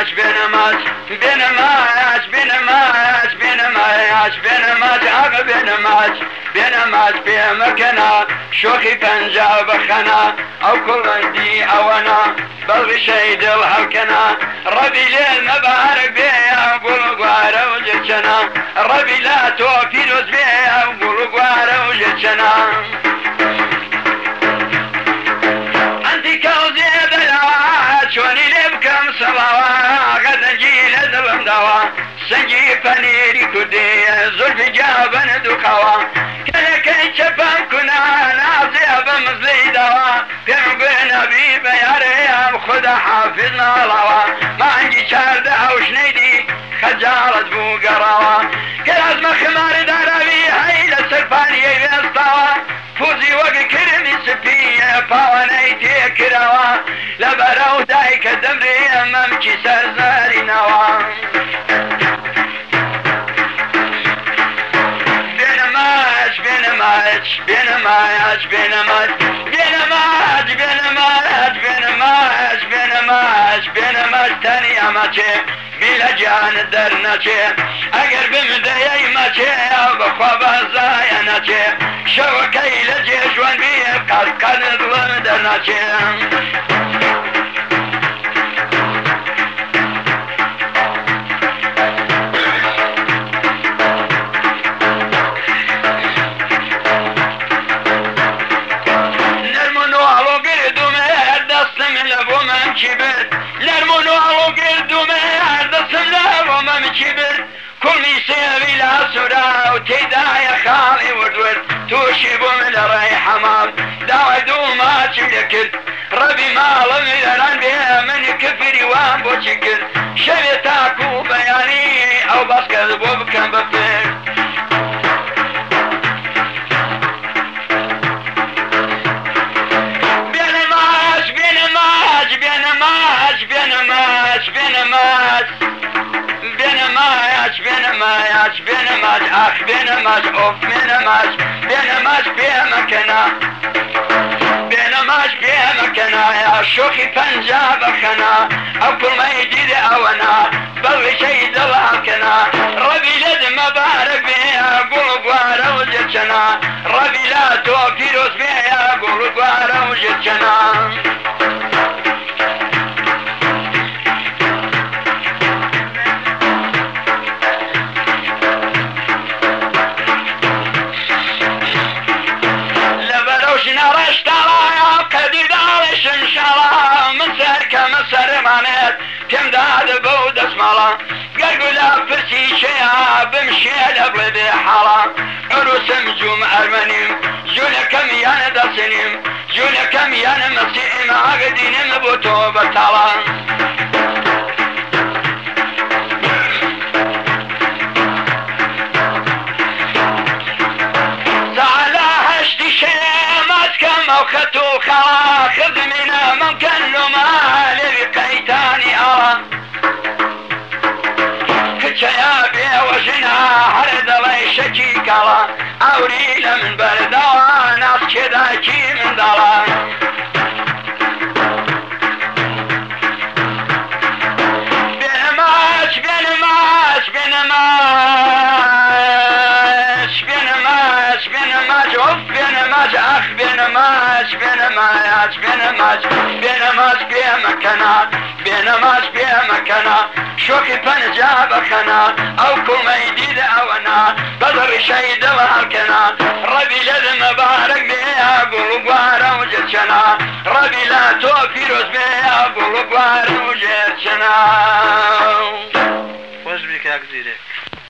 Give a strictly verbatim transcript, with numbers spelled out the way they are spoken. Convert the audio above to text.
ماش بين ماش بين ماش بين ماش بين ماش بين ماش اغ بين ماش بين ماش بين مكنا شوخي پنجاب خنا او كل دي اونا بل شيد الهلكنا ربي ليل مبارك بيا وقول قوارا وجتنا ربي لا توفي روز بيا وقول قوارا وجتنا انت كوزي بلا شوني لبكم صلوات غدا نجي لذلم دوا سنجي فنيري كدي زلف جابن دكوا كلكي شفن كنا نازي بمزلي دوا بين نبي بياري خدا حافظنا لوا ما عندي شارد او شنيدي خجالة بو قراوا كلاز مخمار داربي هيدا سرفاني يستوا فوزي وقت كرمي سفية فاوانيتي كراوا لبراو دايك دمري امامكي سرزاري نوا بين ماش بين ماش بين ماش بين ماش بين ماش بين ماش بين ماش بين ماش بين ماش تاني اماتي بلا جان درناتي اگر بمدي ماتي بخواب زايناتي شوكي لجيش وان بيه قد قد ظلم درناتي كبر لرمونو علو قردو مهر دسم لارو مم كبر كل ميسيبي لا سورا وتيدا يا خالي ودور توشي بوم لراي حمام داودو ما تشلكت ربي مالم لران بيه من كفري وان بو شكر شبيتاكو بياني او بس كذبو بكم بفر ماش بين ماش اخ بين ماش اوف بين ماش بين ماش بيه مكنا بين ماش بيه مكنا يا شوخي پنجاب خنا او كل ما يجيد اونا بل شيد الهلكنا ربي لد مبارك بيه قول قوارا وجتنا ربي لا توفي روز بيه قول قوارا وجتنا كم داد بود اسمالا قلقلا فرسي شيا بمشي لبل بحالا عروسم جوم ارمنيم جونا كم يانا دسنيم جونا كم يانا مسيئم عقدينم بوتو بطالا سعلا هشتي شيمات كم اوختو خلا خذ منا ممكن لما لبقيتاني ارى كتشيا بي وجنا حرد لي شكي كلا اوريل من بردوان ناس كدا كي من دلا بين ماش بين ماش بين ماش بين ماش بين ماش اوف بين ماش اخ بين ماش بين ماش بين ماش بين ماش بيه مكنا بين ماش بيه مكنا شوكي پنجاب خنا او كل ما يديد اونا بدر شيد الهلكنا ربي لذ مبارك بيه قول قوارا وجتنا ربي لا توفي روز بيه قول قوارا وجتنا